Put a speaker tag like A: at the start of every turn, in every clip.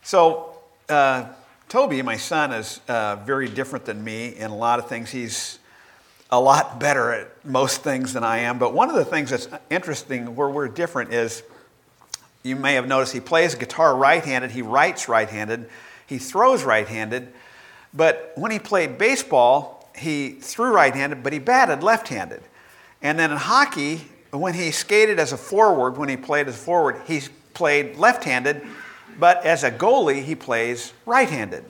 A: So, Toby, my son, is very different than me in a lot of things. He's a lot better at most things than I am. But one of the things that's interesting where we're different is, you may have noticed he plays guitar right-handed, he writes right-handed, he throws right-handed. But when he played baseball, he threw right-handed, but he batted left-handed. And then in hockey, when he skated as a forward, when he played as a forward, he played left-handed, but as a goalie, he plays right-handed.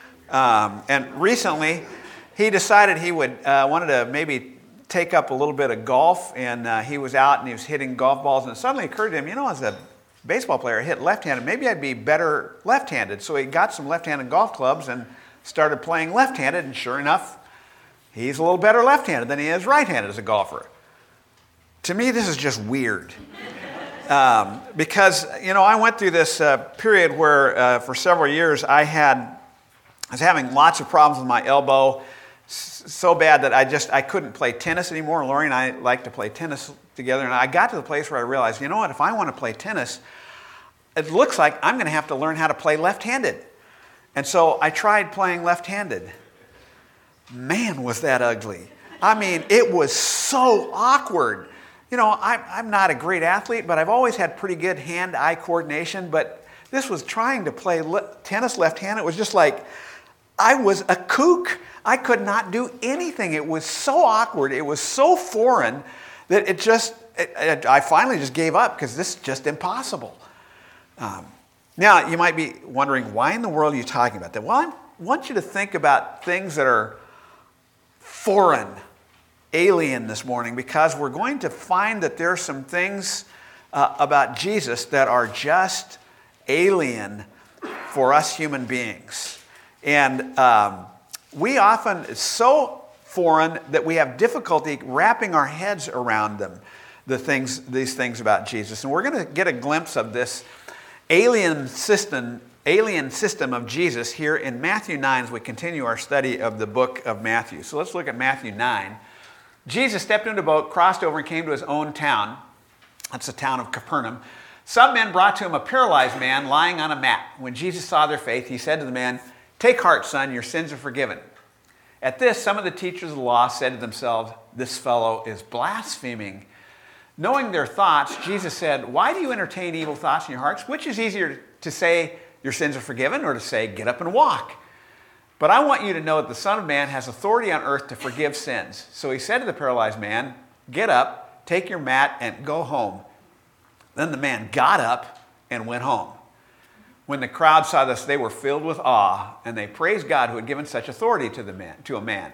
A: And recently, he decided he wanted to maybe take up a little bit of golf, and he was out and he was hitting golf balls, and it suddenly occurred to him, as a baseball player, I hit left-handed, maybe I'd be better left-handed. So he got some left-handed golf clubs and started playing left-handed, and sure enough, he's a little better left-handed than he is right-handed as a golfer. To me, this is just weird. Because, I went through this period where for several years I was having lots of problems with my elbow, so bad that I couldn't play tennis anymore. Lori and I like to play tennis together, and I got to the place where I realized, if I want to play tennis, it looks like I'm going to have to learn how to play left-handed. And so I tried playing left-handed. Man, was that ugly. It was so awkward. I'm not a great athlete, but I've always had pretty good hand-eye coordination. But this was trying to play tennis left-handed. It was just like I was a kook. I could not do anything. It was so awkward. It was so foreign that I finally just gave up because this is just impossible. Now, you might be wondering, why in the world are you talking about that? Well, I want you to think about things that are foreign, alien this morning, because we're going to find that there are some things about Jesus that are just alien for us human beings. And we often, it's so foreign that we have difficulty wrapping our heads around them, these things about Jesus. And we're going to get a glimpse of this alien system of Jesus here in Matthew 9 as we continue our study of the book of Matthew. So let's look at Matthew 9. Jesus stepped into a boat, crossed over, and came to his own town. That's the town of Capernaum. Some men brought to him a paralyzed man lying on a mat. When Jesus saw their faith, he said to the man, "Take heart, son, your sins are forgiven." At this, some of the teachers of the law said to themselves, "This fellow is blaspheming." Knowing their thoughts, Jesus said, "Why do you entertain evil thoughts in your hearts? Which is easier to say, 'Your sins are forgiven,' or to say, 'Get up and walk'? But I want you to know that the Son of Man has authority on earth to forgive sins." So he said to the paralyzed man, "Get up, take your mat, and go home." Then the man got up and went home. When the crowd saw this, they were filled with awe, and they praised God who had given such authority to a man.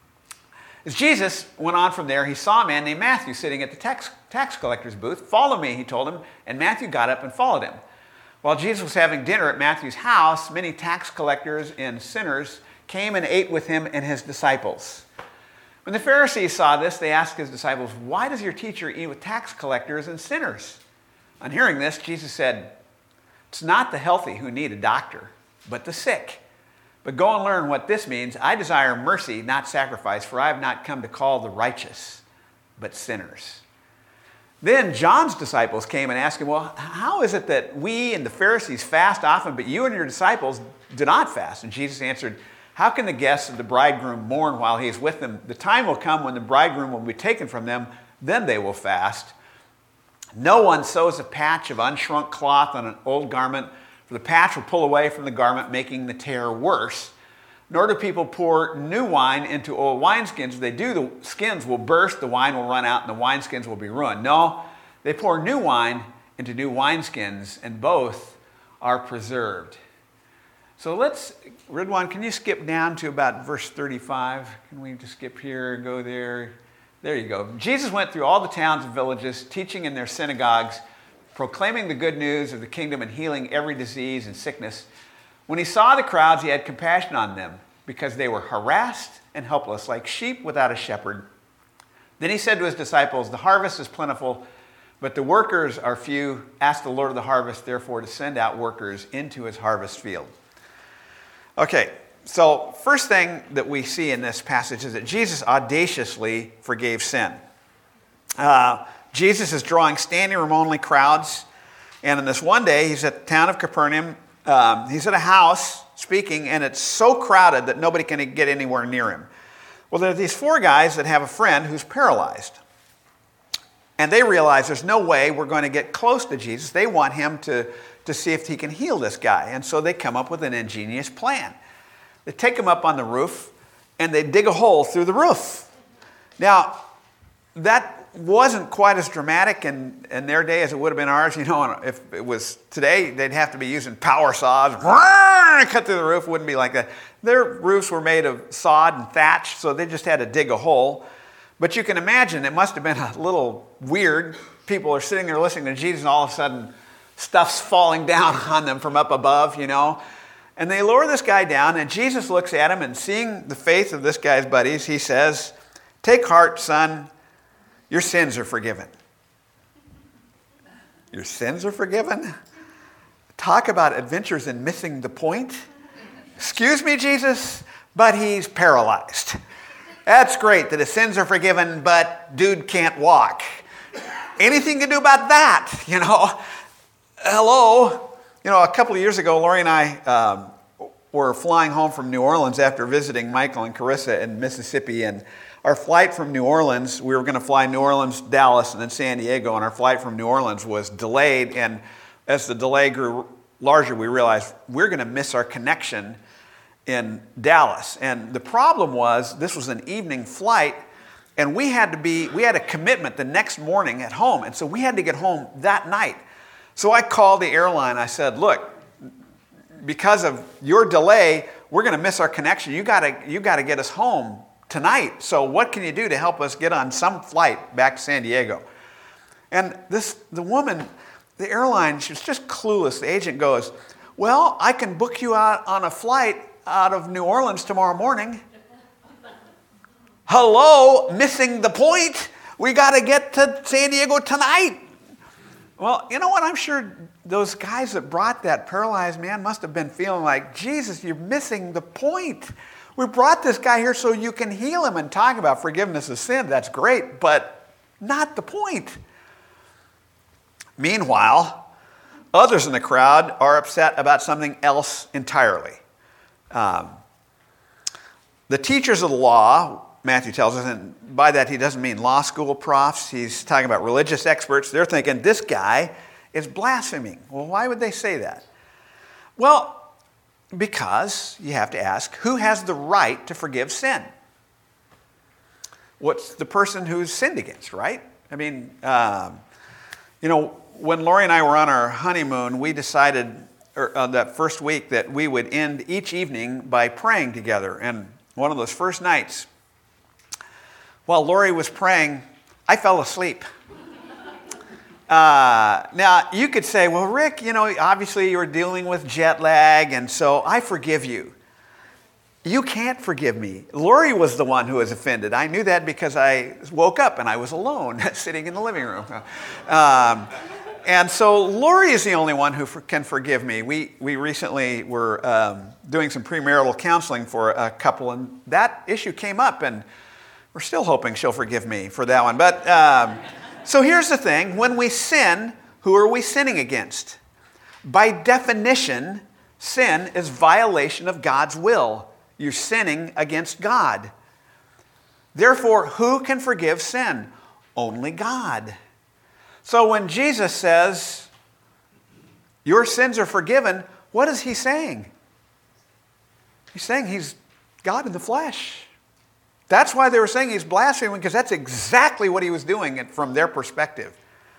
A: As Jesus went on from there, he saw a man named Matthew sitting at the tax collector's booth. "Follow me," he told him, and Matthew got up and followed him. While Jesus was having dinner at Matthew's house, many tax collectors and sinners came and ate with him and his disciples. When the Pharisees saw this, they asked his disciples, "Why does your teacher eat with tax collectors and sinners?" On hearing this, Jesus said, "It's not the healthy who need a doctor, but the sick. But go and learn what this means. I desire mercy, not sacrifice, for I have not come to call the righteous, but sinners." Then John's disciples came and asked him, "Well, how is it that we and the Pharisees fast often, but you and your disciples do not fast?" And Jesus answered, "How can the guests of the bridegroom mourn while he is with them? The time will come when the bridegroom will be taken from them, then they will fast. No one sews a patch of unshrunk cloth on an old garment, for the patch will pull away from the garment, making the tear worse. Nor do people pour new wine into old wineskins. If they do, the skins will burst, the wine will run out, and the wineskins will be ruined. No, they pour new wine into new wineskins, and both are preserved." So Ridwan, can you skip down to about verse 35? Can we just skip here, go there? There you go. Jesus went through all the towns and villages, teaching in their synagogues, proclaiming the good news of the kingdom and healing every disease and sickness. When he saw the crowds, he had compassion on them because they were harassed and helpless, like sheep without a shepherd. Then he said to his disciples, "The harvest is plentiful, but the workers are few. Ask the Lord of the harvest, therefore, to send out workers into his harvest field." Okay, so first thing that we see in this passage is that Jesus audaciously forgave sin. Jesus is drawing standing room only crowds. And in this one day, he's at the town of Capernaum, He's in a house speaking, and it's so crowded that nobody can get anywhere near him. Well, there are these 4 guys that have a friend who's paralyzed. And they realize there's no way we're going to get close to Jesus. They want him to see if he can heal this guy. And so they come up with an ingenious plan. They take him up on the roof, and they dig a hole through the roof. Now, that wasn't quite as dramatic in their day as it would have been ours. You know, if it was today, they'd have to be using power saws, cut through the roof. It wouldn't be like that. Their roofs were made of sod and thatch, so they just had to dig a hole. But you can imagine it must have been a little weird. People are sitting there listening to Jesus, and all of a sudden, stuff's falling down on them from up above, you know. And they lower this guy down, and Jesus looks at him, and seeing the faith of this guy's buddies, he says, "Take heart, son. Your sins are forgiven." Your sins are forgiven? Talk about adventures in missing the point. Excuse me, Jesus, but he's paralyzed. That's great that his sins are forgiven, but dude can't walk. Anything to do about that, you know? Hello? You know, a couple of years ago, Lori and I were flying home from New Orleans after visiting Michael and Carissa in Mississippi, and our flight from New Orleans, we were going to fly New Orleans, Dallas, and then San Diego, and our flight from New Orleans was delayed, and as the delay grew larger, we realized we're going to miss our connection in Dallas. And the problem was, this was an evening flight, and we had a commitment the next morning at home, and so we had to get home that night. So I called the airline. I said, "Look, because of your delay, we're going to miss our connection. You got to get us home tonight. So what can you do to help us get on some flight back to San Diego?" And the woman, the airline, she was just clueless. The agent goes, "Well, I can book you out on a flight out of New Orleans tomorrow morning." Hello, missing the point. We got to get to San Diego tonight. Well, you know what? I'm sure those guys that brought that paralyzed man must have been feeling like, "Jesus, you're missing the point. We brought this guy here so you can heal him and talk about forgiveness of sin. That's great, but not the point." Meanwhile, others in the crowd are upset about something else entirely. The teachers of the law, Matthew tells us, and by that he doesn't mean law school profs. He's talking about religious experts. They're thinking, this guy is blaspheming. Well, why would they say that? Well, because you have to ask, who has the right to forgive sin? What's the person who's sinned against, right? I mean, you know, when Lori and I were on our honeymoon, we decided that first week that we would end each evening by praying together. And one of those first nights, while Lori was praying, I fell asleep. Now, you could say, "Well, Rick, you know, obviously you were dealing with jet lag, and so I forgive you." You can't forgive me. Lori was the one who was offended. I knew that because I woke up and I was alone sitting in the living room. And so Lori is the only one who can forgive me. We recently were doing some premarital counseling for a couple, and that issue came up, and we're still hoping she'll forgive me for that one. But so here's the thing. When we sin, who are we sinning against? By definition, sin is violation of God's will. You're sinning against God. Therefore, who can forgive sin? Only God. So when Jesus says, "Your sins are forgiven," what is he saying? He's saying he's God in the flesh. That's why they were saying he's blaspheming, because that's exactly what he was doing from their perspective.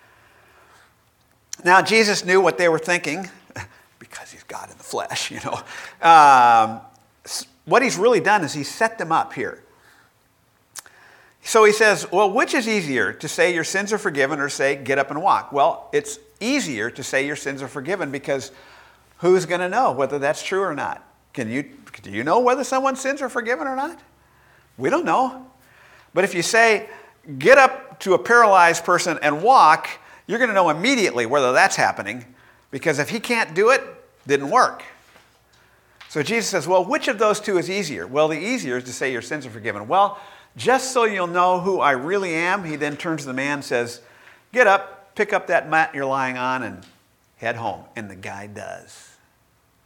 A: Now, Jesus knew what they were thinking, because he's God in the flesh, you know. What he's really done is he set them up here. So he says, well, which is easier, to say your sins are forgiven or say get up and walk? Well, it's easier to say your sins are forgiven, because who's going to know whether that's true or not? Do you know whether someone's sins are forgiven or not? We don't know. But if you say get up to a paralyzed person and walk, you're going to know immediately whether that's happening, because if he can't do it, it didn't work. So Jesus says, well, which of those two is easier? Well, the easier is to say your sins are forgiven. Well, just so you'll know who I really am, he then turns to the man and says, get up, pick up that mat you're lying on, and head home. And the guy does.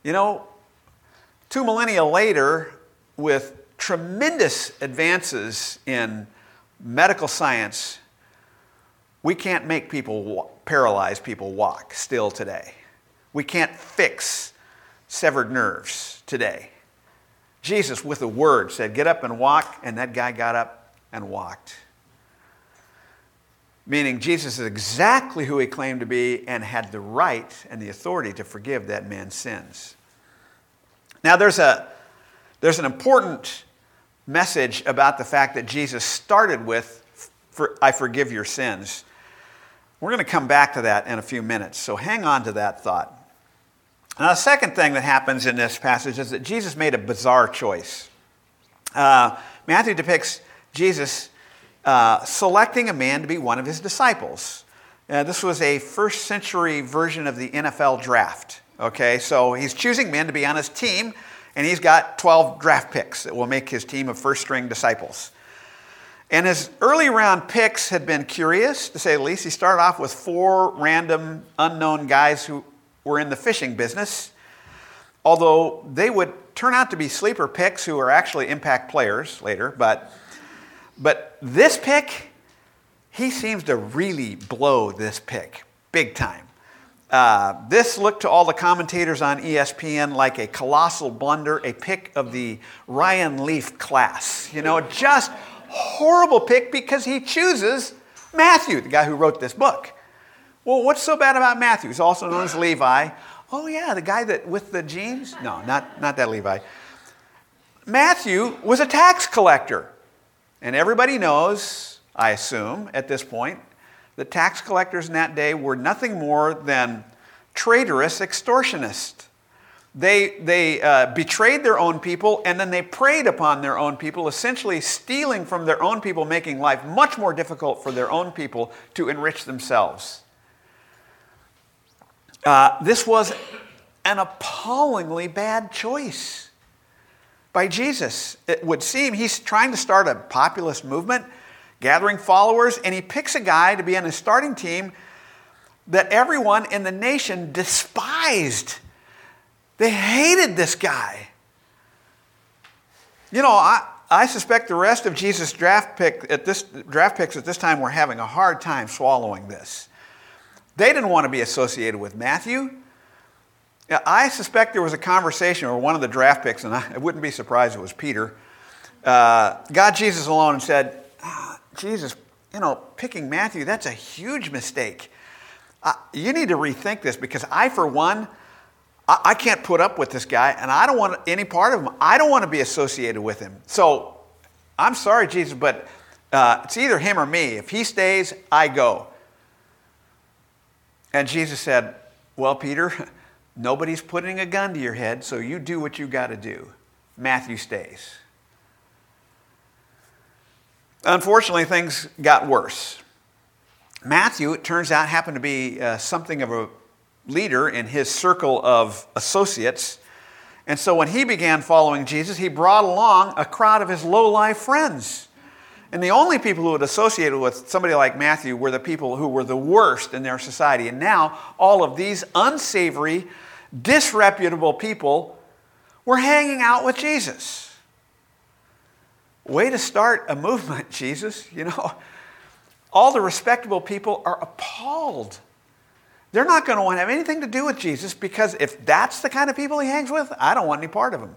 A: You know, 2 millennia later, with tremendous advances in medical science, we can't make paralyzed people walk still today. We can't fix severed nerves today. Jesus, with a word, said, "Get up and walk," and that guy got up and walked. Meaning Jesus is exactly who he claimed to be and had the right and the authority to forgive that man's sins. Now there's an important message about the fact that Jesus started with, "I forgive your sins." We're going to come back to that in a few minutes, so hang on to that thought. Now, the second thing that happens in this passage is that Jesus made a bizarre choice. Matthew depicts Jesus selecting a man to be one of his disciples. This was a first century version of the NFL draft. Okay, so he's choosing men to be on his team, and he's got 12 draft picks that will make his team of first string disciples. And his early round picks had been curious, to say the least. He started off with 4 random unknown guys who were in the fishing business, although they would turn out to be sleeper picks who are actually impact players later. But this pick, he seems to really blow this pick big time. This looked to all the commentators on ESPN like a colossal blunder, a pick of the Ryan Leaf class. You know, just horrible pick because he chooses Matthew, the guy who wrote this book. Well, what's so bad about Matthew? He's also known as Levi. Oh yeah, the guy that with the jeans? No, not that Levi. Matthew was a tax collector. And everybody knows, I assume, at this point, that tax collectors in that day were nothing more than traitorous extortionists. They betrayed their own people, and then they preyed upon their own people, essentially stealing from their own people, making life much more difficult for their own people to enrich themselves. This was an appallingly bad choice by Jesus. It would seem he's trying to start a populist movement, gathering followers, and he picks a guy to be on his starting team that everyone in the nation despised. They hated this guy. You know, I suspect the rest of Jesus' draft picks at this time were having a hard time swallowing this. They didn't want to be associated with Matthew. I suspect there was a conversation where one of the draft picks, and I wouldn't be surprised if it was Peter, got Jesus alone and said, "Jesus, picking Matthew, that's a huge mistake. You need to rethink this because I, for one, I can't put up with this guy, and I don't want any part of him. I don't want to be associated with him. So I'm sorry, Jesus, but it's either him or me. If he stays, I go." And Jesus said, "Well, Peter, nobody's putting a gun to your head, so you do what you got to do. Matthew stays." Unfortunately, things got worse. Matthew, it turns out, happened to be something of a leader in his circle of associates. And so when he began following Jesus, he brought along a crowd of his low-life friends. And the only people who had associated with somebody like Matthew were the people who were the worst in their society. And now all of these unsavory, disreputable people were hanging out with Jesus. Way to start a movement, Jesus. All the respectable people are appalled. They're not going to want to have anything to do with Jesus because if that's the kind of people he hangs with, I don't want any part of him.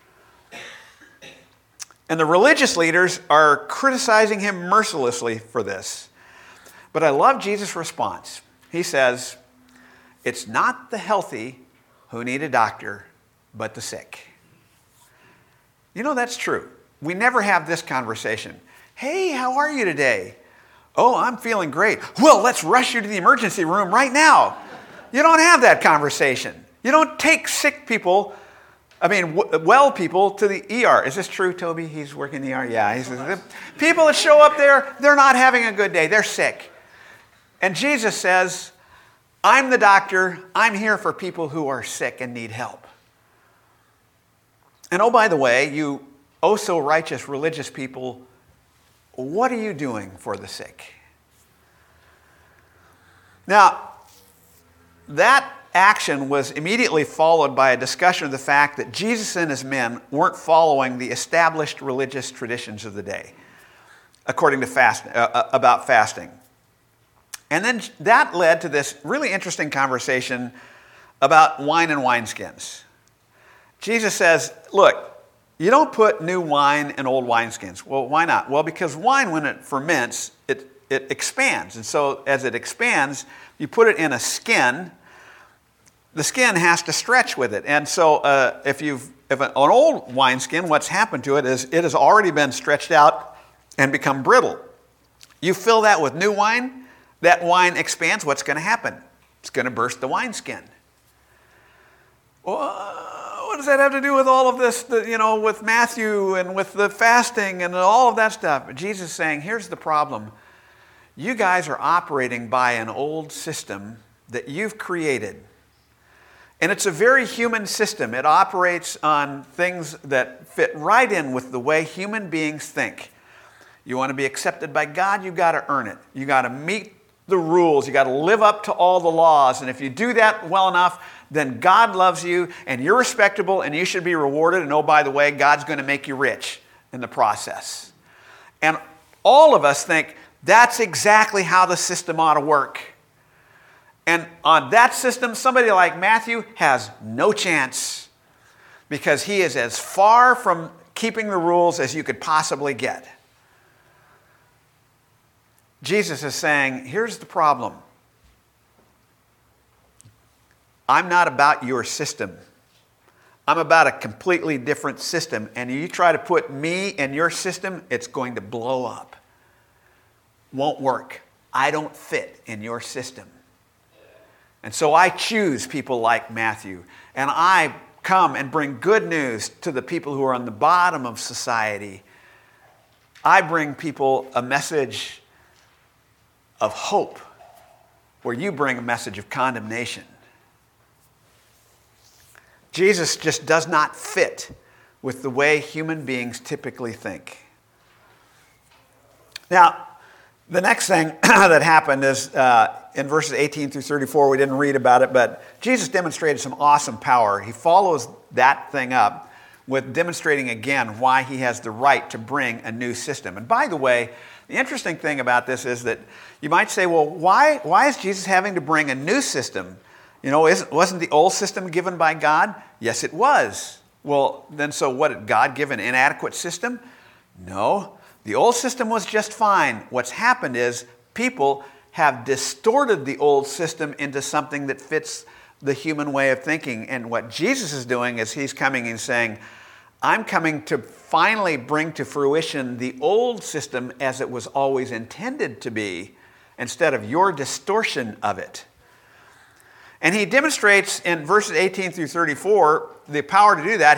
A: And the religious leaders are criticizing him mercilessly for this. But I love Jesus' response. He says, "It's not the healthy who need a doctor, but the sick." That's true. We never have this conversation. "Hey, how are you today?" "Oh, I'm feeling great." "Well, let's rush you to the emergency room right now." You don't have that conversation. You don't take sick people, well people to the ER. Is this true, Toby? He's working the ER? Yeah. He says, people that show up there, they're not having a good day. They're sick. And Jesus says, "I'm the doctor. I'm here for people who are sick and need help." And oh, by the way, you oh so righteous religious people, what are you doing for the sick? Now, that action was immediately followed by a discussion of the fact that Jesus and his men weren't following the established religious traditions of the day, according to about fasting. And then that led to this really interesting conversation about wine and wineskins. Jesus says, look, you don't put new wine in old wineskins. Well, why not? Well, because wine, when it ferments, it expands. And so as it expands, you put it in a skin, the skin has to stretch with it. And so if an old wineskin, what's happened to it is it has already been stretched out and become brittle. You fill that with new wine, that wine expands. What's going to happen? It's going to burst the wineskin. Well, what does that have to do with all of this, with Matthew and with the fasting and all of that stuff? Jesus is saying, here's the problem. You guys are operating by an old system that you've created. And it's a very human system. It operates on things that fit right in with the way human beings think. You want to be accepted by God, you've got to earn it. You've got to meet the rules. You've got to live up to all the laws. And if you do that well enough, then God loves you and you're respectable and you should be rewarded. And oh, by the way, God's going to make you rich in the process. And all of us think that's exactly how the system ought to work. And on that system, somebody like Matthew has no chance because he is as far from keeping the rules as you could possibly get. Jesus is saying, here's the problem. I'm not about your system. I'm about a completely different system. And you try to put me in your system, it's going to blow up. Won't work. I don't fit in your system. And so I choose people like Matthew. And I come and bring good news to the people who are on the bottom of society. I bring people a message of hope, where you bring a message of condemnation. Jesus just does not fit with the way human beings typically think. Now, the next thing that happened is in verses 18 through 34, we didn't read about it, but Jesus demonstrated some awesome power. He follows that thing up with demonstrating again why he has the right to bring a new system. And by the way, the interesting thing about this is that you might say, well, why is Jesus having to bring a new system? Wasn't the old system given by God? Yes, it was. Well, then so what, did God give an inadequate system? No. The old system was just fine. What's happened is people have distorted the old system into something that fits the human way of thinking. And what Jesus is doing is he's coming and saying, I'm coming to finally bring to fruition the old system as it was always intended to be, instead of your distortion of it. And he demonstrates in verses 18 through 34 the power to do that.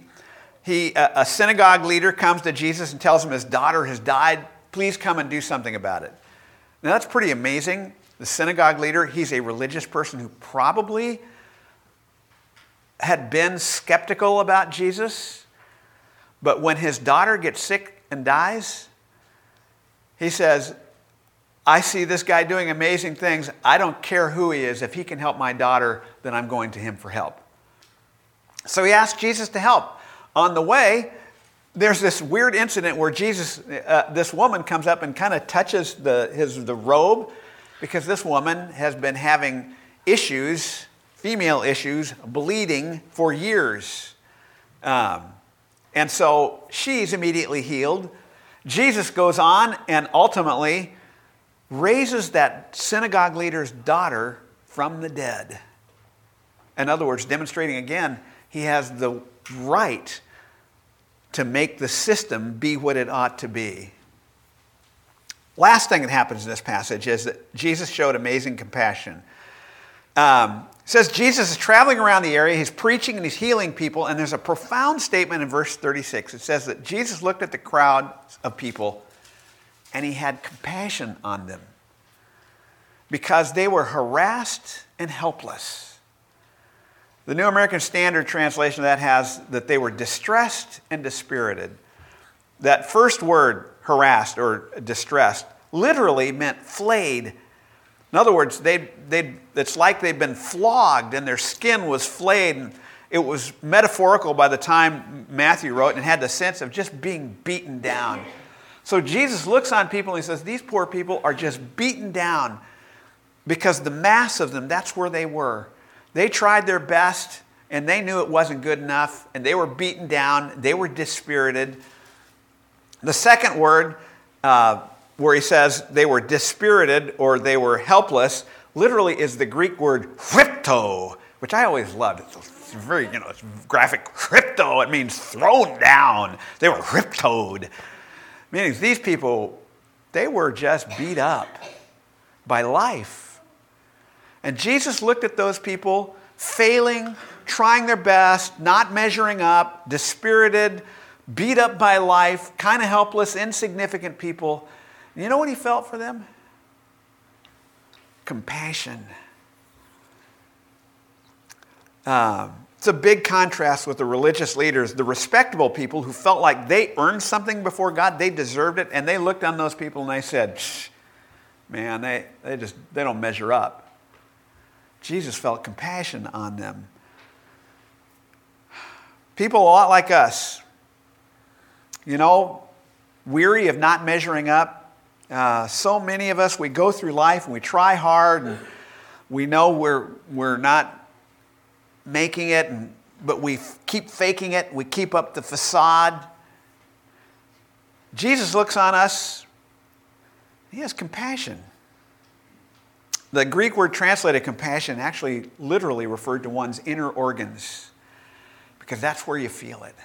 A: A synagogue leader comes to Jesus and tells him his daughter has died. Please come and do something about it. Now that's pretty amazing. The synagogue leader, he's a religious person who probably had been skeptical about Jesus. But when his daughter gets sick and dies, he says, I see this guy doing amazing things. I don't care who he is. If he can help my daughter, then I'm going to him for help. So he asked Jesus to help. On the way, there's this weird incident where this woman comes up and kind of touches the robe, because this woman has been having issues, female issues, bleeding for years. And so she's immediately healed. Jesus goes on and ultimately raises that synagogue leader's daughter from the dead. In other words, demonstrating again, he has the right to make the system be what it ought to be. Last thing that happens in this passage is that Jesus showed amazing compassion. It says Jesus is traveling around the area, he's preaching and he's healing people, and there's a profound statement in verse 36. It says that Jesus looked at the crowd of people and he had compassion on them because they were harassed and helpless. The New American Standard translation of that has that they were distressed and dispirited. That first word, harassed or distressed, literally meant flayed In other words, it's like they'd been flogged and their skin was flayed. And it was metaphorical by the time Matthew wrote, and it had the sense of just being beaten down. So Jesus looks on people and he says, these poor people are just beaten down because the mass of them, that's where they were. They tried their best and they knew it wasn't good enough and they were beaten down. They were dispirited. The second word where he says they were dispirited or they were helpless literally is the Greek word crypto, which I always loved. It's very, it's graphic. Crypto, it means thrown down. They were cryptoed. Meaning these people, they were just beat up by life. And Jesus looked at those people failing, trying their best, not measuring up, dispirited, beat up by life, kind of helpless, insignificant people. And you know what he felt for them? Compassion. It's a big contrast with the religious leaders, the respectable people who felt like they earned something before God, they deserved it, and they looked on those people and they said, man, they don't measure up. Jesus felt compassion on them. People a lot like us, weary of not measuring up. So many of us, we go through life and we try hard and we know we're not making it, but we keep faking it. We keep up the facade. Jesus looks on us. He has compassion. The Greek word translated compassion actually literally referred to one's inner organs because that's where you feel it.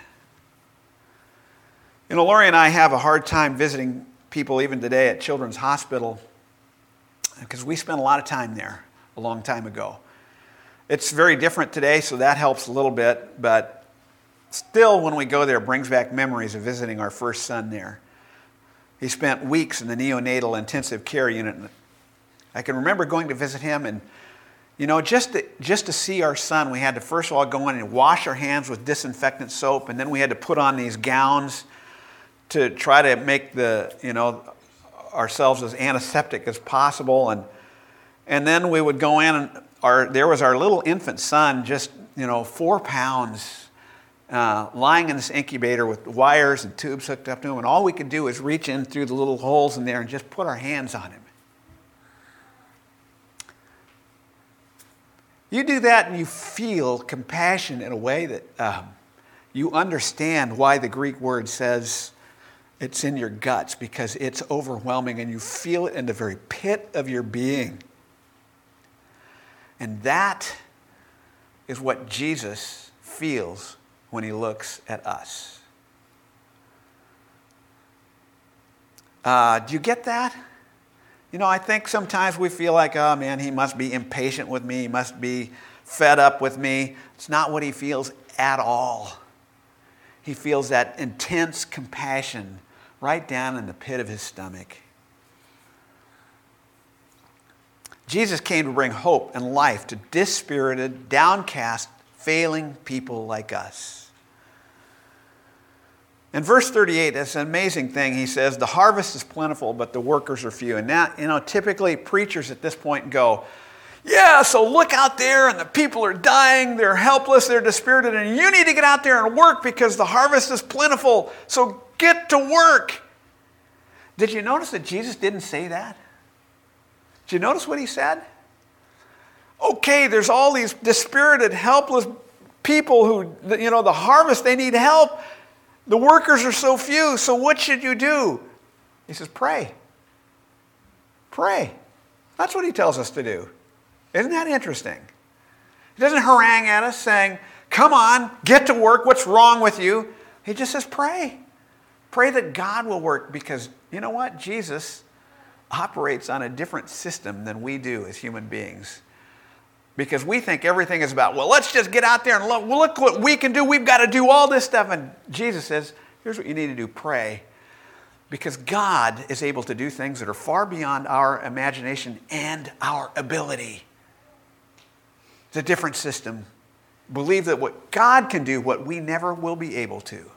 A: Lori and I have a hard time visiting people even today at Children's Hospital because we spent a lot of time there a long time ago. It's very different today, so that helps a little bit, but still when we go there, it brings back memories of visiting our first son there. He spent weeks in the neonatal intensive care unit. I can remember going to visit him and, just to see our son, we had to first of all go in and wash our hands with disinfectant soap, and then we had to put on these gowns to try to make ourselves as antiseptic as possible. And then we would go in and there was our little infant son, just 4 pounds, lying in this incubator with wires and tubes hooked up to him, and all we could do was reach in through the little holes in there and just put our hands on him. You do that and you feel compassion in a way that you understand why the Greek word says it's in your guts, because it's overwhelming and you feel it in the very pit of your being. And that is what Jesus feels when he looks at us. Do you get that? I think sometimes we feel like, oh man, he must be impatient with me. He must be fed up with me. It's not what he feels at all. He feels that intense compassion right down in the pit of his stomach. Jesus came to bring hope and life to dispirited, downcast, failing people like us. In verse 38, that's an amazing thing. He says, the harvest is plentiful, but the workers are few. And now, typically preachers at this point go, yeah, so look out there and the people are dying, they're helpless, they're dispirited, and you need to get out there and work because the harvest is plentiful, so get to work. Did you notice that Jesus didn't say that? Did you notice what he said? Okay, there's all these dispirited, helpless people who, the harvest, they need help. The workers are so few, so what should you do? He says, pray. Pray. That's what he tells us to do. Isn't that interesting? He doesn't harangue at us saying, come on, get to work, what's wrong with you? He just says, pray. Pray that God will work, because you know what? Jesus operates on a different system than we do as human beings. Because we think everything is about, well, let's just get out there and look what we can do. We've got to do all this stuff. And Jesus says, here's what you need to do, pray. Because God is able to do things that are far beyond our imagination and our ability. It's a different system. Believe that what God can do, what we never will be able to.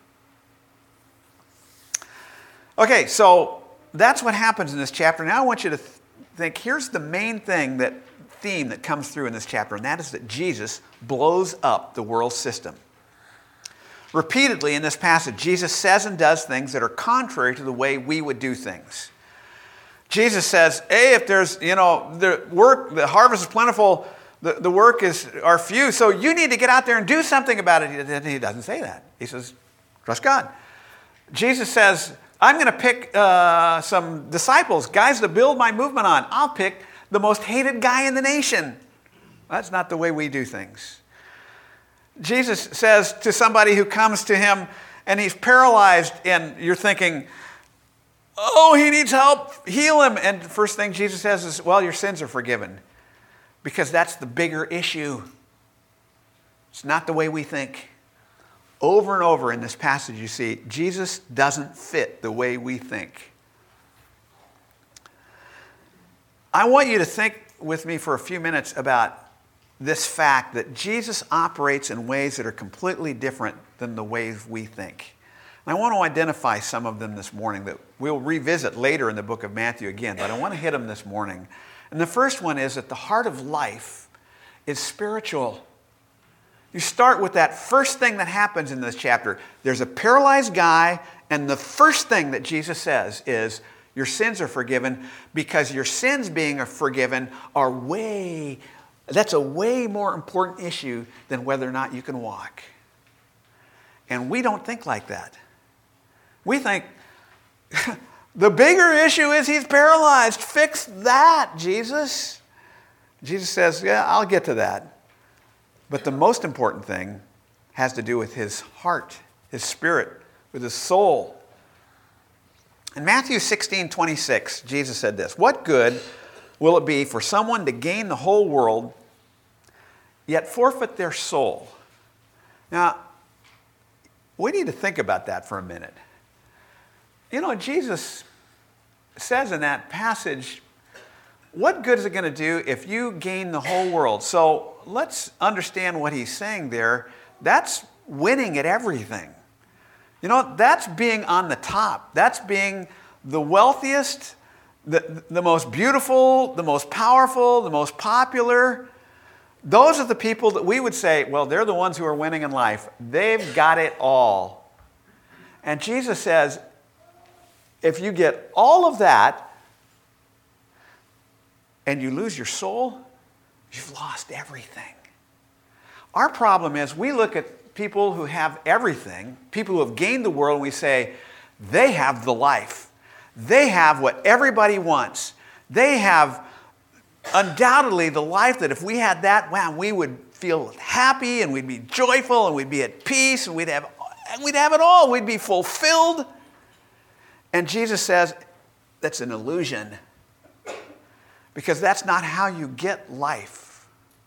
A: Okay, so that's what happens in this chapter. Now I want you to think here's the main theme that comes through in this chapter, and that is that Jesus blows up the world system. Repeatedly in this passage, Jesus says and does things that are contrary to the way we would do things. Jesus says, hey, if there's, the harvest is plentiful, the work are few, so you need to get out there and do something about it. He doesn't say that. He says, trust God. Jesus says, I'm going to pick some disciples, guys to build my movement on. I'll pick the most hated guy in the nation. That's not the way we do things. Jesus says to somebody who comes to him and he's paralyzed, and you're thinking, oh, he needs help, heal him. And the first thing Jesus says is, well, your sins are forgiven. Because that's the bigger issue. It's not the way we think. Over and over in this passage, you see, Jesus doesn't fit the way we think. I want you to think with me for a few minutes about this fact that Jesus operates in ways that are completely different than the ways we think. And I want to identify some of them this morning that we'll revisit later in the book of Matthew again, but I want to hit them this morning. And the first one is that the heart of life is spiritual. You start with that first thing that happens in this chapter. There's a paralyzed guy, and the first thing that Jesus says is, your sins are forgiven, because your sins being forgiven that's a way more important issue than whether or not you can walk. And we don't think like that. We think, the bigger issue is he's paralyzed. Fix that, Jesus. Jesus says, yeah, I'll get to that. But the most important thing has to do with his heart, his spirit, with his soul. In Matthew 16:26, Jesus said this, what good will it be for someone to gain the whole world, yet forfeit their soul? Now, we need to think about that for a minute. Jesus says in that passage, what good is it going to do if you gain the whole world? So let's understand what he's saying there. That's winning at everything. That's being on the top. That's being the wealthiest, the most beautiful, the most powerful, the most popular. Those are the people that we would say, well, they're the ones who are winning in life. They've got it all. And Jesus says, if you get all of that and you lose your soul, you've lost everything. Our problem is we look at people who have everything, people who have gained the world, and we say, they have the life. They have what everybody wants. They have undoubtedly the life that if we had that, wow, we would feel happy and we'd be joyful and we'd be at peace and we'd have it all. We'd be fulfilled. And Jesus says, that's an illusion. Because that's not how you get life.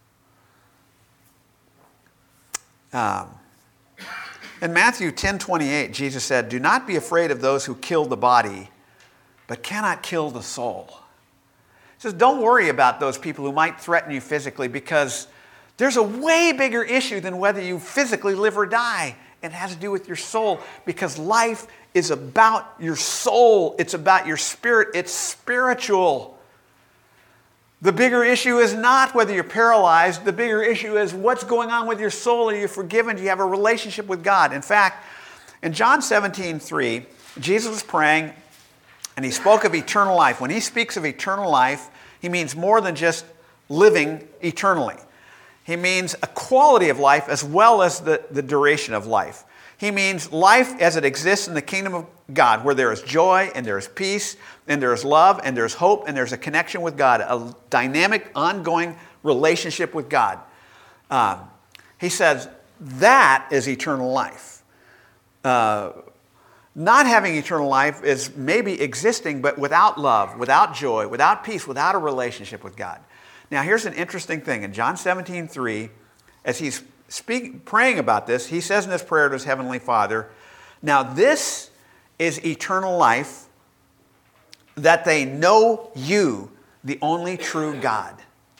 A: In Matthew 10:28, Jesus said, do not be afraid of those who kill the body, but cannot kill the soul. He says, don't worry about those people who might threaten you physically, because there's a way bigger issue than whether you physically live or die. It has to do with your soul, because life is about your soul. It's about your spirit. It's spiritual. The bigger issue is not whether you're paralyzed. The bigger issue is what's going on with your soul. Are you forgiven? Do you have a relationship with God? In fact, in John 17:3, Jesus was praying and he spoke of eternal life. When he speaks of eternal life, he means more than just living eternally. He means a quality of life as well as the duration of life. He means life as it exists in the kingdom of God, where there is joy and there is peace and there is love and there's hope and there's a connection with God, a dynamic, ongoing relationship with God. He says that is eternal life. Not having eternal life is maybe existing, but without love, without joy, without peace, without a relationship with God. Now, here's an interesting thing. In John 17:3, as he's praying about this, he says in this prayer to his heavenly Father, now this is eternal life, that they know you, the only true God,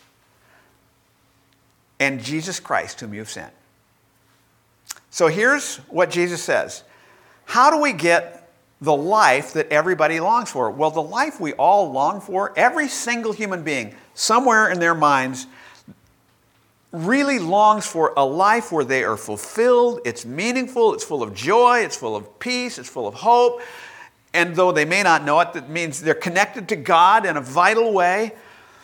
A: and Jesus Christ, whom you've sent. So here's what Jesus says. How do we get the life that everybody longs for. Well, the life we all long for, every single human being, somewhere in their minds, really longs for a life where they are fulfilled, it's meaningful, it's full of joy, it's full of peace, it's full of hope. And though they may not know it, that means they're connected to God in a vital way.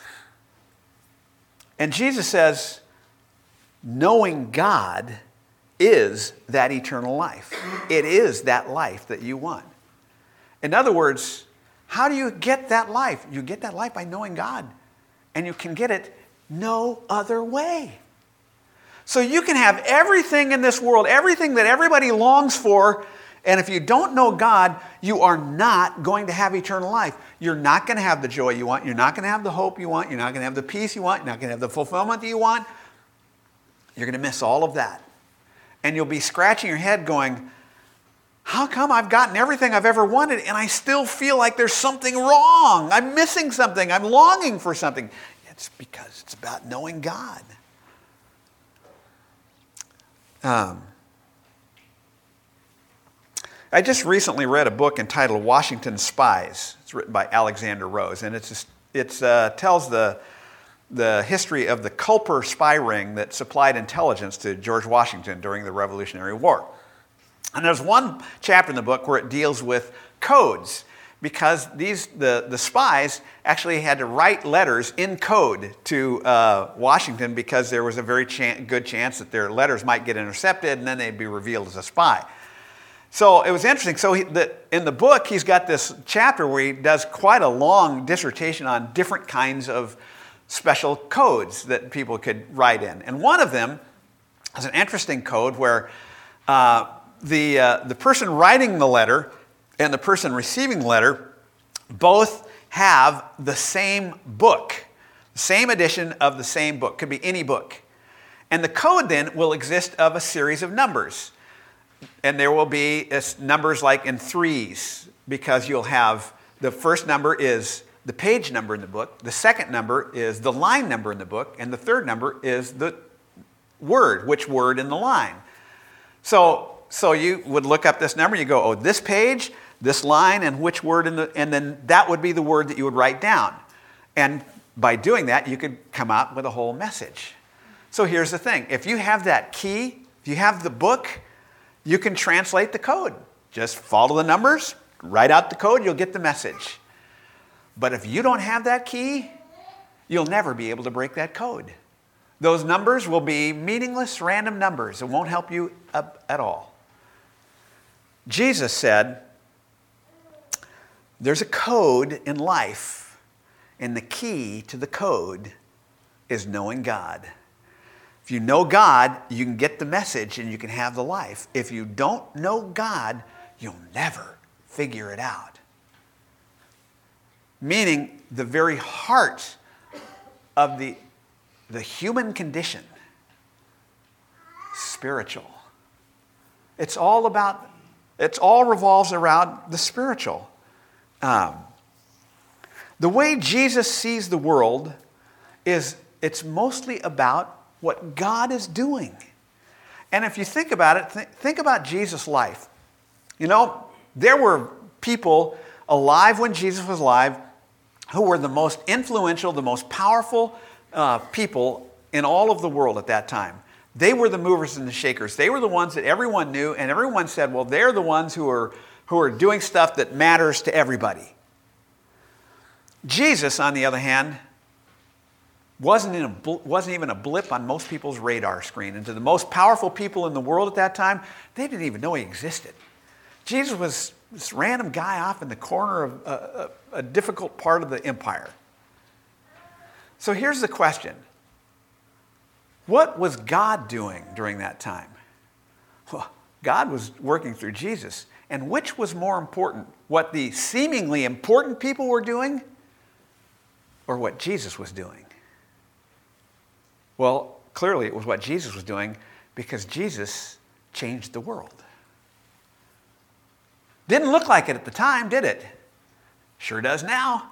A: And Jesus says, knowing God is that eternal life. It is that life that you want. In other words, how do you get that life? You get that life by knowing God. And you can get it no other way. So you can have everything in this world, everything that everybody longs for, and if you don't know God, you are not going to have eternal life. You're not going to have the joy you want. You're not going to have the hope you want. You're not going to have the peace you want. You're not going to have the fulfillment that you want. You're going to miss all of that. And you'll be scratching your head going, how come I've gotten everything I've ever wanted and I still feel like there's something wrong? I'm missing something. I'm longing for something. It's because it's about knowing God. I just recently read a book entitled Washington Spies. It's written by Alexander Rose, and it tells the history of the Culper spy ring that supplied intelligence to George Washington during the Revolutionary War. And there's one chapter in the book where it deals with codes, because the spies actually had to write letters in code to Washington, because there was a very good chance that their letters might get intercepted and then they'd be revealed as a spy. So it was interesting. So in the book, he's got this chapter where he does quite a long dissertation on different kinds of special codes that people could write in. And one of them is an interesting code where the person writing the letter and the person receiving the letter both have the same book, the same edition of the same book. Could be any book. And the code then will exist of a series of numbers. And there will be numbers like in threes, because you'll have the first number is the page number in the book, the second number is the line number in the book, and the third number is the word, which word in the line. So you would look up this number, you go, oh, this page, this line, and which word and then that would be the word that you would write down. And by doing that, you could come out with a whole message. So here's the thing. If you have that key, if you have the book, you can translate the code. Just follow the numbers, write out the code, you'll get the message. But if you don't have that key, you'll never be able to break that code. Those numbers will be meaningless, random numbers. It won't help you at all. Jesus said, there's a code in life, and the key to the code is knowing God. If you know God, you can get the message and you can have the life. If you don't know God, you'll never figure it out. Meaning, the very heart of the human condition, spiritual. It all revolves around the spiritual. The way Jesus sees the world it's mostly about what God is doing. And if you think about it, think about Jesus' life. You know, there were people alive when Jesus was alive who were the most influential, the most powerful people in all of the world at that time. They were the movers and the shakers. They were the ones that everyone knew, and everyone said, well, they're the ones who are doing stuff that matters to everybody. Jesus, on the other hand, wasn't even a blip on most people's radar screen. And to the most powerful people in the world at that time, they didn't even know he existed. Jesus was this random guy off in the corner of a difficult part of the empire. So here's the question. What was God doing during that time? Well, God was working through Jesus. And which was more important? What the seemingly important people were doing, or what Jesus was doing? Well, clearly it was what Jesus was doing, because Jesus changed the world. Didn't look like it at the time, did it? Sure does now.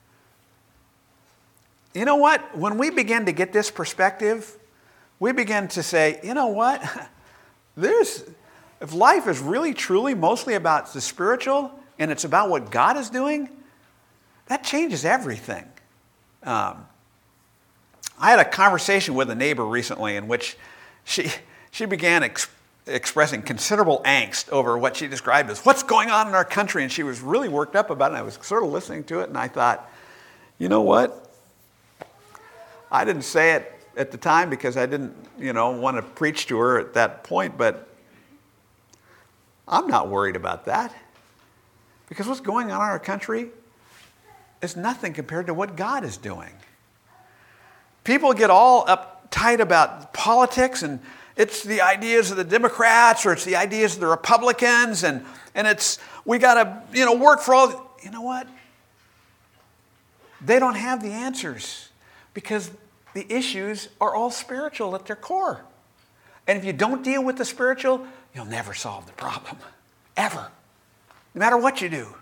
A: You know what? When we begin to get this perspective, we begin to say, you know what? If life is really truly mostly about the spiritual, and it's about what God is doing, that changes everything. I had a conversation with a neighbor recently in which she began expressing considerable angst over what she described as what's going on in our country, and she was really worked up about it. And I was sort of listening to it, and I thought, you know what? I didn't say it at the time because I didn't, want to preach to her at that point, but I'm not worried about that. Because what's going on in our country is nothing compared to what God is doing. People get all uptight about politics, and it's the ideas of the Democrats or it's the ideas of the Republicans, and it's we got to work for all. You know what? They don't have the answers because the issues are all spiritual at their core. And if you don't deal with the spiritual, you'll never solve the problem, ever, no matter what you do.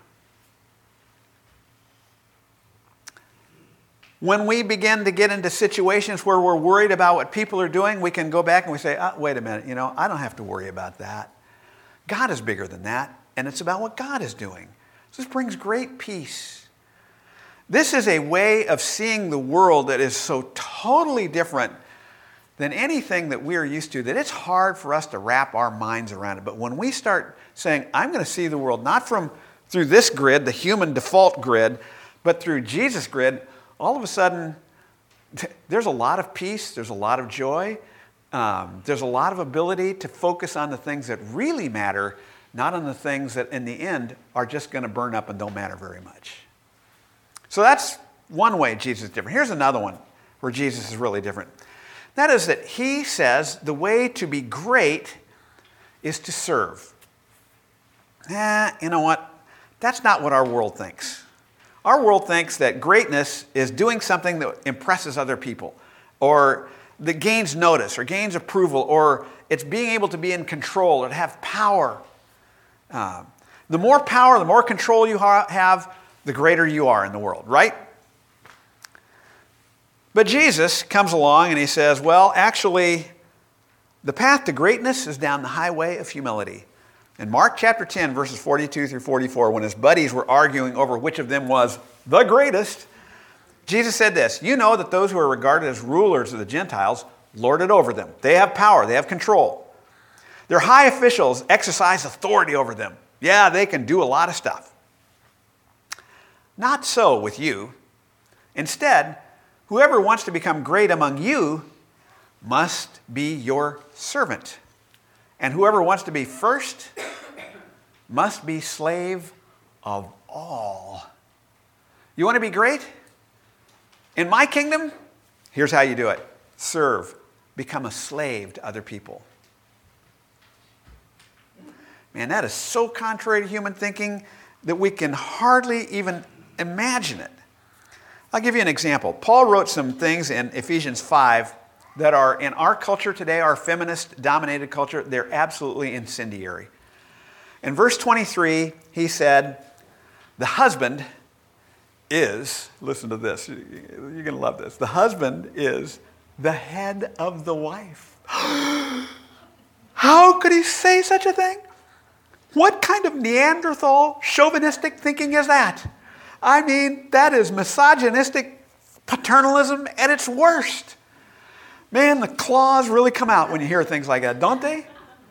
A: When we begin to get into situations where we're worried about what people are doing, we can go back and we say, wait a minute, I don't have to worry about that. God is bigger than that, and it's about what God is doing. So this brings great peace. This is a way of seeing the world that is so totally different than anything that we are used to, that it's hard for us to wrap our minds around it. But when we start saying, I'm going to see the world not through this grid, the human default grid, but through Jesus' grid, all of a sudden, there's a lot of peace, there's a lot of joy, there's a lot of ability to focus on the things that really matter, not on the things that in the end are just going to burn up and don't matter very much. So that's one way Jesus is different. Here's another one where Jesus is really different. That is that he says the way to be great is to serve. You know what? That's not what our world thinks. Our world thinks that greatness is doing something that impresses other people, or that gains notice, or gains approval, or it's being able to be in control or to have power. The more power, the more control you have, the greater you are in the world, right? But Jesus comes along and he says, well, actually, the path to greatness is down the highway of humility. In Mark chapter 10, verses 42 through 44, when his buddies were arguing over which of them was the greatest, Jesus said this, you know that those who are regarded as rulers of the Gentiles lord it over them. They have power, they have control. Their high officials exercise authority over them. Yeah, they can do a lot of stuff. Not so with you. Instead, whoever wants to become great among you must be your servant. And whoever wants to be first must be slave of all. You want to be great? In my kingdom, here's how you do it. Serve. Become a slave to other people. Man, that is so contrary to human thinking that we can hardly even imagine it. I'll give you an example. Paul wrote some things in Ephesians 5 that are in our culture today, our feminist-dominated culture, they're absolutely incendiary. In verse 23, he said, the husband is, listen to this, you're going to love this, the husband is the head of the wife. How could he say such a thing? What kind of Neanderthal chauvinistic thinking is that? I mean, that is misogynistic paternalism at its worst. Man, the claws really come out when you hear things like that, don't they?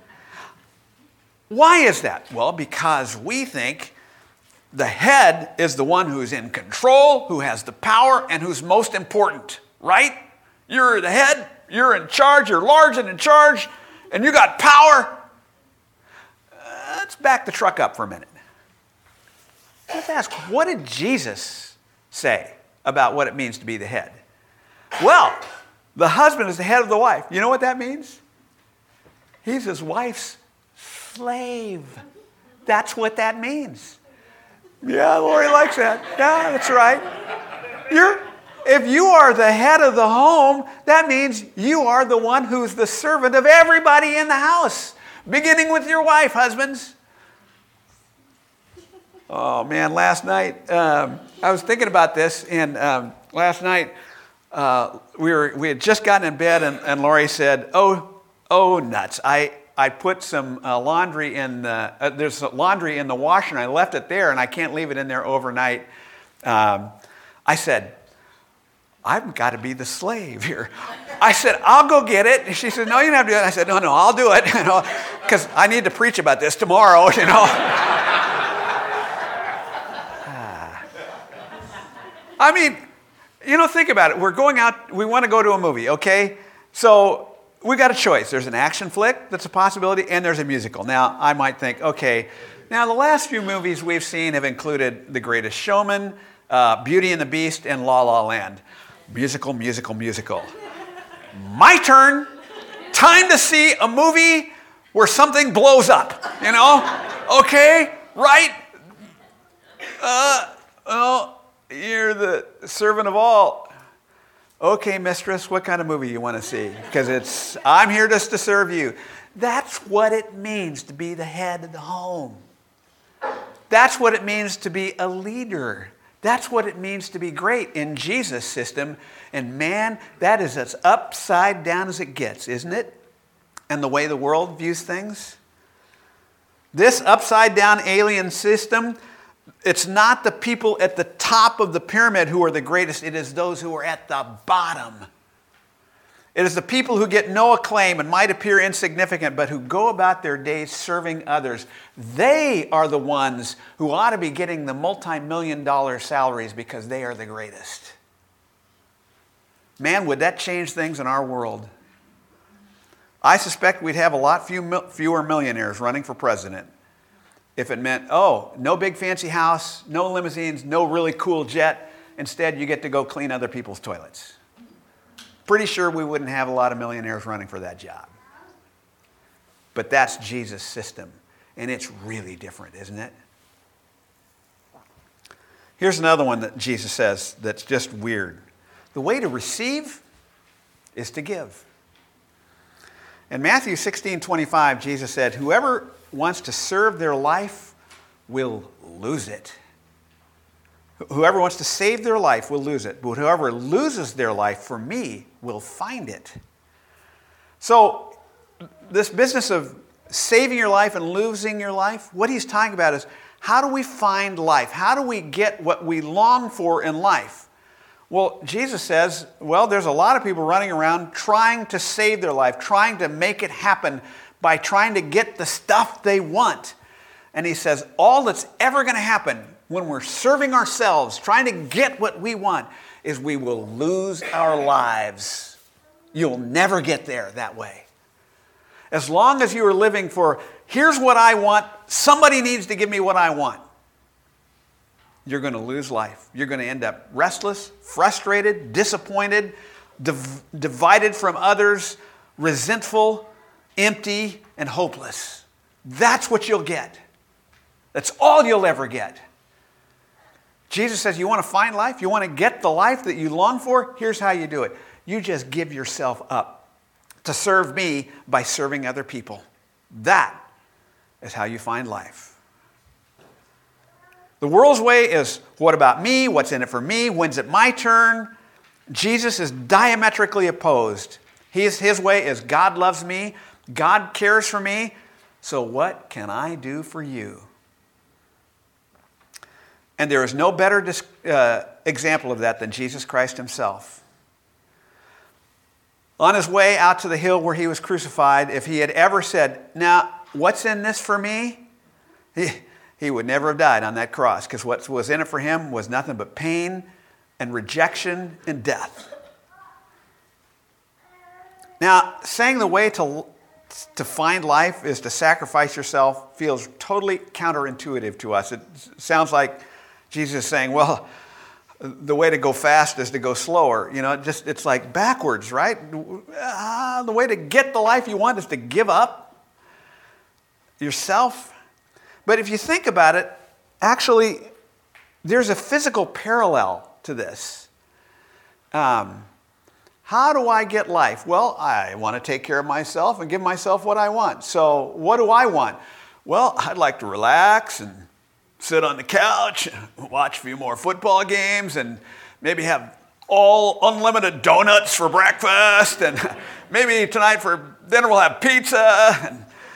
A: Why is that? Well, because we think the head is the one who's in control, who has the power, and who's most important, right? You're the head, you're in charge, you're large and in charge, and you got power. Let's back the truck up for a minute. Let's ask, what did Jesus say about what it means to be the head? Well, the husband is the head of the wife. You know what that means? He's his wife's slave. That's what that means. Yeah, Lori likes that. Yeah, that's right. If you are the head of the home, that means you are the one who's the servant of everybody in the house, beginning with your wife, husbands. Oh, man, last night, I was thinking about this, and last night, we had just gotten in bed, and Lori said, oh, nuts. I I put some laundry in the, there's laundry in the washer, and I left it there, and I can't leave it in there overnight. I said, I've got to be the slave here. I said, I'll go get it. And she said, no, you don't have to do it. I said, no, I'll do it, because I need to preach about this tomorrow, I mean, think about it. We're going out, we want to go to a movie, okay? So we got a choice. There's an action flick that's a possibility, and there's a musical. Now, I might think, okay, now the last few movies we've seen have included The Greatest Showman, Beauty and the Beast, and La La Land. Musical. My turn. Time to see a movie where something blows up, Okay, right? You're the servant of all. Okay, mistress, what kind of movie you want to see? Because I'm here just to serve you. That's what it means to be the head of the home. That's what it means to be a leader. That's what it means to be great in Jesus' system. And man, that is as upside down as it gets, isn't it? And the way the world views things. This upside down alien system, it's not the people at the top of the pyramid who are the greatest. It is those who are at the bottom. It is the people who get no acclaim and might appear insignificant, but who go about their days serving others. They are the ones who ought to be getting the multi-million-dollar salaries because they are the greatest. Man, would that change things in our world? I suspect we'd have a lot fewer millionaires running for president if it meant, no big fancy house, no limousines, no really cool jet. Instead, you get to go clean other people's toilets. Pretty sure we wouldn't have a lot of millionaires running for that job. But that's Jesus' system, and it's really different, isn't it? Here's another one that Jesus says that's just weird. The way to receive is to give. In Matthew 16:25, Jesus said, whoever wants to serve their life will lose it. Whoever wants to save their life will lose it, but whoever loses their life for me will find it. So this business of saving your life and losing your life, what he's talking about is how do we find life? How do we get what we long for in life? Well, Jesus says, there's a lot of people running around trying to save their life, trying to make it happen by trying to get the stuff they want. And he says, all that's ever going to happen when we're serving ourselves, trying to get what we want, is we will lose our lives. You'll never get there that way. As long as you are living for, here's what I want, somebody needs to give me what I want, you're going to lose life. You're going to end up restless, frustrated, disappointed, divided from others, resentful, empty, and hopeless. That's what you'll get. That's all you'll ever get. Jesus says, you want to find life? You want to get the life that you long for? Here's how you do it. You just give yourself up to serve me by serving other people. That is how you find life. The world's way is, what about me? What's in it for me? When's it my turn? Jesus is diametrically opposed. His way is, God loves me. God cares for me. So what can I do for you? And there is no better example of that than Jesus Christ himself. On his way out to the hill where he was crucified, if he had ever said, now, what's in this for me? He would never have died on that cross, because what was in it for him was nothing but pain and rejection and death. Now, saying the way to find life is to sacrifice yourself feels totally counterintuitive to us. It sounds like Jesus is saying, the way to go fast is to go slower. It's like backwards, right? The way to get the life you want is to give up yourself. But if you think about it, actually, there's a physical parallel to this. How do I get life? Well, I want to take care of myself and give myself what I want. So what do I want? Well, I'd like to relax and sit on the couch, watch a few more football games, and maybe have all unlimited donuts for breakfast, and maybe tonight for dinner we'll have pizza. And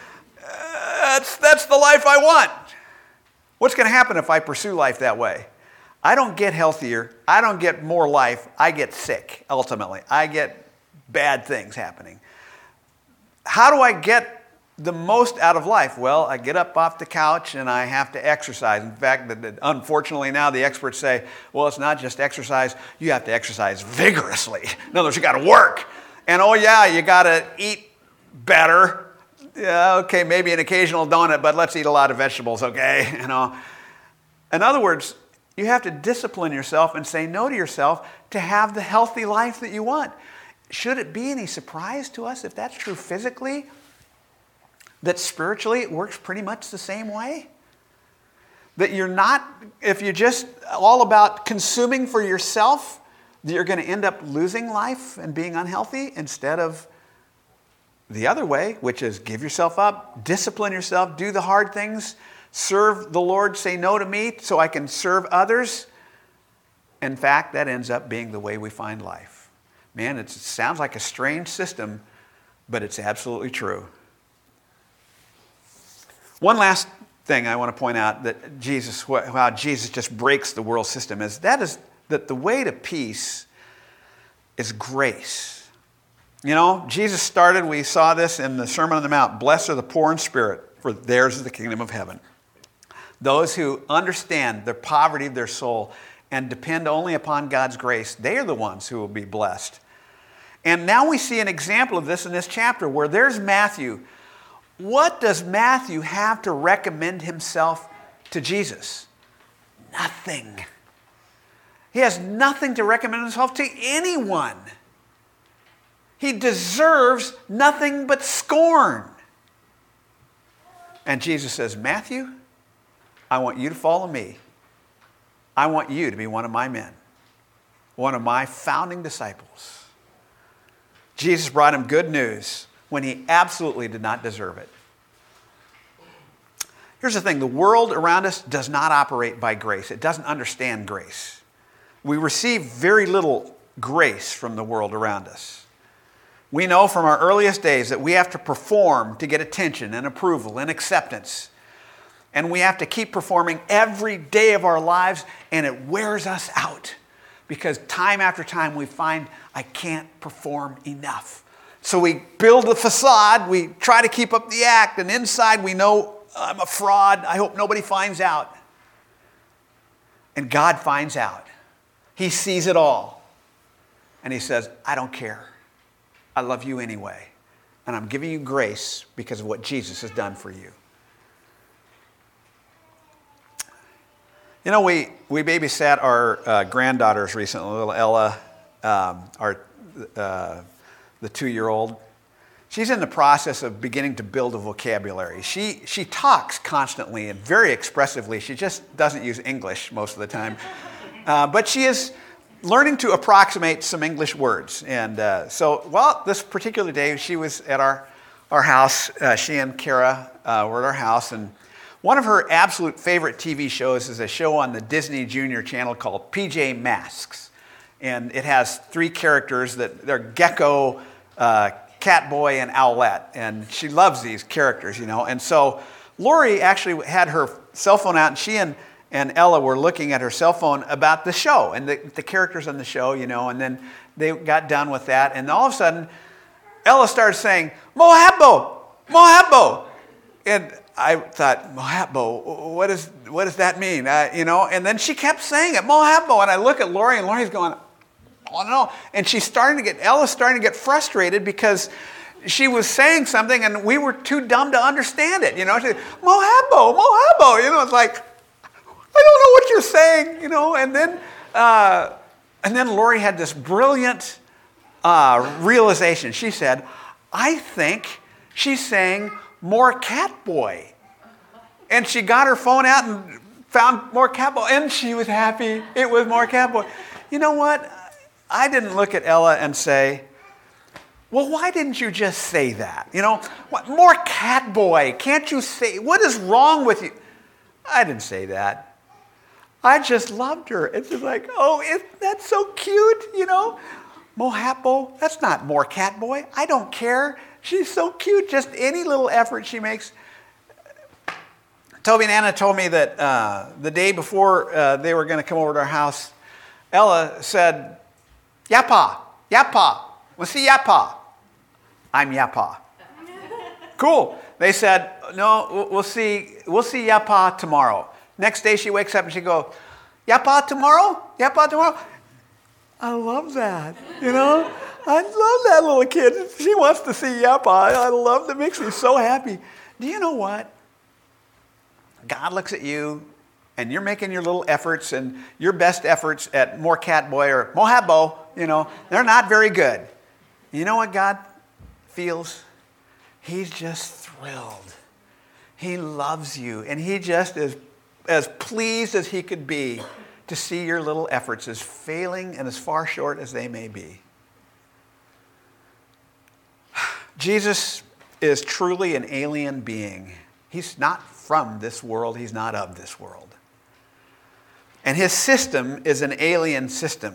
A: that's the life I want. What's going to happen if I pursue life that way? I don't get healthier. I don't get more life. I get sick, ultimately. I get bad things happening. How do I get the most out of life? Well, I get up off the couch and I have to exercise. In fact, unfortunately now the experts say, well, it's not just exercise. You have to exercise vigorously. In other words, you got to work. And oh yeah, you got to eat better. Yeah, okay, maybe an occasional donut, but let's eat a lot of vegetables, okay? In other words, you have to discipline yourself and say no to yourself to have the healthy life that you want. Should it be any surprise to us if that's true physically, that spiritually it works pretty much the same way? That you're not, if you're just all about consuming for yourself, that you're going to end up losing life and being unhealthy instead of the other way, which is give yourself up, discipline yourself, do the hard things, serve the Lord, say no to me so I can serve others. In fact, that ends up being the way we find life. Man, it sounds like a strange system, but it's absolutely true. One last thing I want to point out that how Jesus just breaks the world system is that the way to peace is grace. You know, Jesus started, we saw this in the Sermon on the Mount, blessed are the poor in spirit, for theirs is the kingdom of heaven. Those who understand the poverty of their soul and depend only upon God's grace, they are the ones who will be blessed. And now we see an example of this in this chapter where there's Matthew. What does Matthew have to recommend himself to Jesus? Nothing. He has nothing to recommend himself to anyone. He deserves nothing but scorn. And Jesus says, Matthew, I want you to follow me. I want you to be one of my men, one of my founding disciples. Jesus brought him good news when he absolutely did not deserve it. Here's the thing, the world around us does not operate by grace. It doesn't understand grace. We receive very little grace from the world around us. We know from our earliest days that we have to perform to get attention and approval and acceptance. And we have to keep performing every day of our lives, and it wears us out because time after time we find I can't perform enough. So we build the facade, we try to keep up the act, and inside we know I'm a fraud. I hope nobody finds out. And God finds out. He sees it all. And he says, I don't care. I love you anyway. And I'm giving you grace because of what Jesus has done for you. You know, we babysat our granddaughters recently, little Ella, the 2-year-old. She's in the process of beginning to build a vocabulary. She talks constantly and very expressively. She just doesn't use English most of the time. But she is learning to approximate some English words. And this particular day, she was at our house. She and Kara were at our house. And one of her absolute favorite TV shows is a show on the Disney Junior channel called PJ Masks. And it has 3 characters they're Gecko, Catboy, and Owlette. And she loves these characters, you know. And so Lori actually had her cell phone out, and she and Ella were looking at her cell phone about the show and the characters on the show, you know. And then they got done with that. And all of a sudden, Ella started saying, Mohabbo, Mohabbo. And I thought, Mohabbo, what does that mean? You know. And then she kept saying it, Mohabbo. And I look at Lori, and Lori's going, oh no. And Ella's starting to get frustrated because she was saying something and we were too dumb to understand it. You know, she said, Mohabbo, Mohabbo. You know, it's like, I don't know what you're saying, you know. And then Lori had this brilliant realization. She said, I think she's saying more Catboy. And she got her phone out and found more Catboy. And she was happy. It was more Catboy. You know what? I didn't look at Ella and say, well, why didn't you just say that? You know, what, more Catboy. Can't you say, what is wrong with you? I didn't say that. I just loved her. It's just like, oh, that's so cute, you know. Mohabbo, that's not more Catboy. I don't care. She's so cute. Just any little effort she makes. Toby and Anna told me that the day before they were going to come over to our house, Ella said, "Yappa, Yappa, we'll see Yappa." I'm Yappa. Cool. They said, "No, we'll see Yappa tomorrow." Next day she wakes up and she goes, "Yappa tomorrow? Yappa tomorrow?" I love that, you know? I love that little kid. She wants to see Yappa. I love that. It makes me so happy. Do you know what? God looks at you, and you're making your little efforts, and your best efforts at More Cat Boy or Mohabo, you know, they're not very good. You know what God feels? He's just thrilled. He loves you, and he just is as pleased as he could be to see your little efforts as failing and as far short as they may be. Jesus is truly an alien being. He's not from this world. He's not of this world. And his system is an alien system.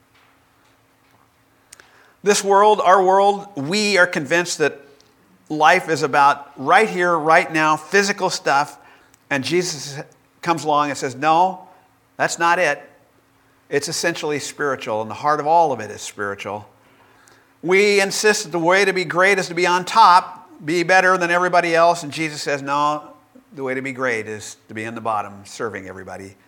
A: This world, our world, we are convinced that life is about right here, right now, physical stuff. And Jesus comes along and says, no, that's not it. It's essentially spiritual, and the heart of all of it is spiritual. We insist that the way to be great is to be on top, be better than everybody else. And Jesus says, no, the way to be great is to be in the bottom, serving everybody.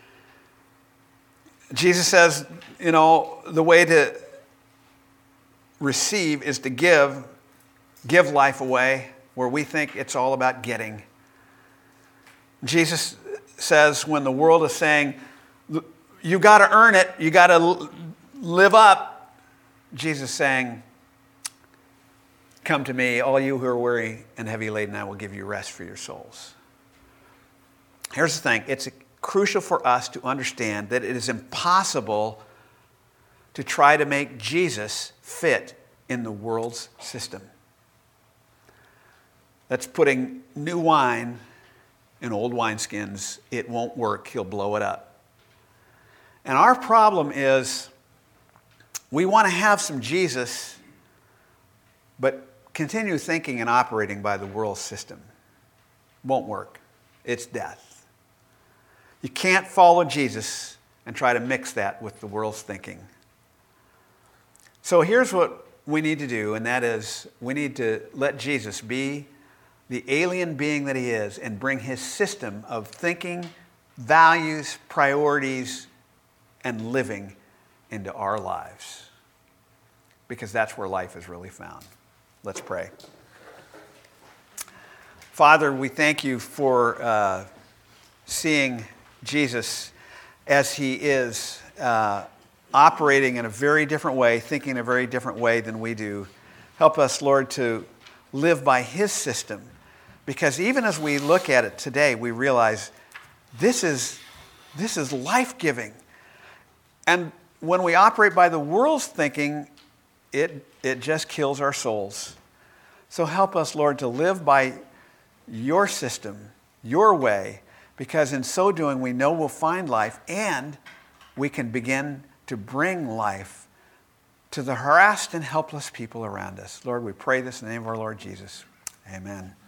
A: Jesus says, you know, the way to receive is to give life away, where we think it's all about getting. Jesus says when the world is saying, you got to earn it, you got to live up, Jesus is saying, come to me, all you who are weary and heavy laden, I will give you rest for your souls. Here's the thing. It's crucial for us to understand that it is impossible to try to make Jesus fit in the world's system. That's putting new wine in old wineskins. It won't work. He'll blow it up. And our problem is we want to have some Jesus, but continue thinking and operating by the world system. Won't work. It's death. You can't follow Jesus and try to mix that with the world's thinking. So here's what we need to do, and that is we need to let Jesus be the alien being that he is and bring his system of thinking, values, priorities, and living into our lives. Because that's where life is really found. Let's pray. Father, we thank you for seeing Jesus as he is, operating in a very different way, thinking in a very different way than we do. Help us, Lord, to live by his system. Because even as we look at it today, we realize this is life-giving. And when we operate by the world's thinking, it just kills our souls. So help us, Lord, to live by your system, your way, because in so doing, we know we'll find life and we can begin to bring life to the harassed and helpless people around us. Lord, we pray this in the name of our Lord Jesus. Amen.